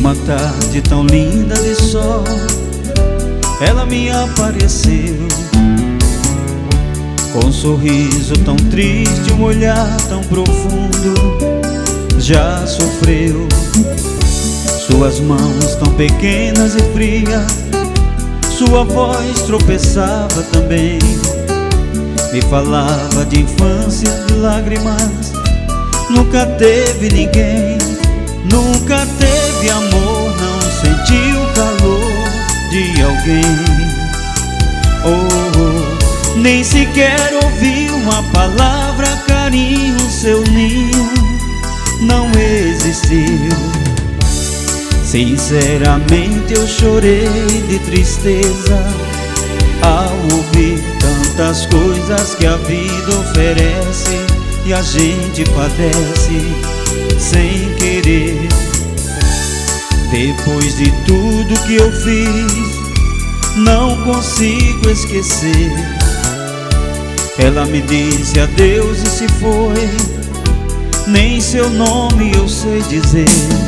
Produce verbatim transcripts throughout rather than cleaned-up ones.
Numa tarde tão linda de sol, ela me apareceu, com um sorriso tão triste, um olhar tão profundo. Já sofreu, suas mãos tão pequenas e frias, sua voz tropeçava também. Me falava de infância, de lágrimas. Nunca teve ninguém, nunca teve amor, não sentiu o calor de alguém. Oh, oh, nem sequer ouviu uma palavra, carinho, seu ninho não existiu. Sinceramente eu chorei de tristeza ao ouvir tantas coisas que a vida oferece e a gente padece sem querer. Depois de tudo que eu fiz, não consigo esquecer. Ela me disse adeus e se foi, nem seu nome eu sei dizer.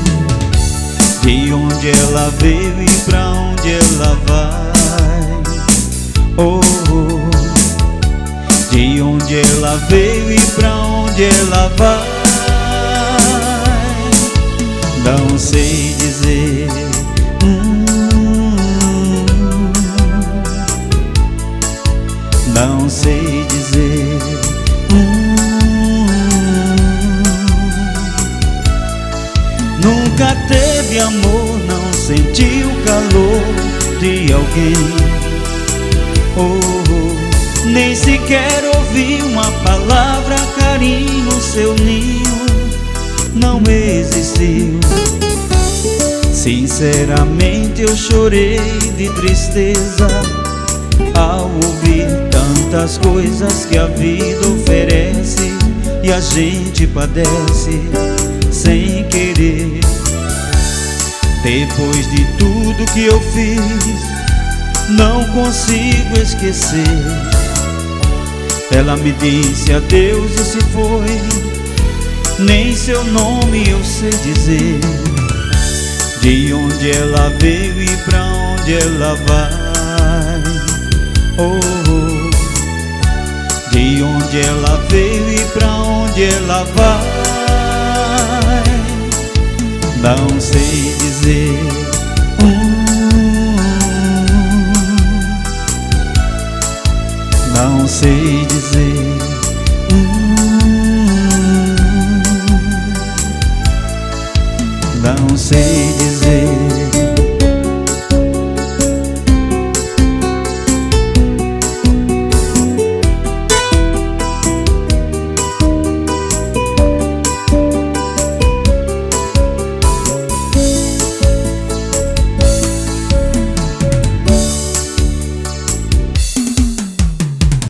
De onde ela veio e pra onde ela vai. Oh, oh. De onde ela veio e pra onde ela vai, não sei dizer. hum, Não sei dizer. hum, Nunca teve amor, não sentiu o calor de alguém. Oh, oh, nem sequer ouvi uma palavra, carinho, seu ninho não existiu. Sinceramente eu chorei de tristeza ao ouvir tantas coisas que a vida oferece e a gente padece sem querer. Depois de tudo que eu fiz, não consigo esquecer. Ela me disse adeus e se foi, nem seu nome eu sei dizer. De onde ela veio e pra onde ela vai. Oh, oh. De onde ela veio e pra onde ela vai, não sei dizer. hum, Não sei dizer. hum, Não sei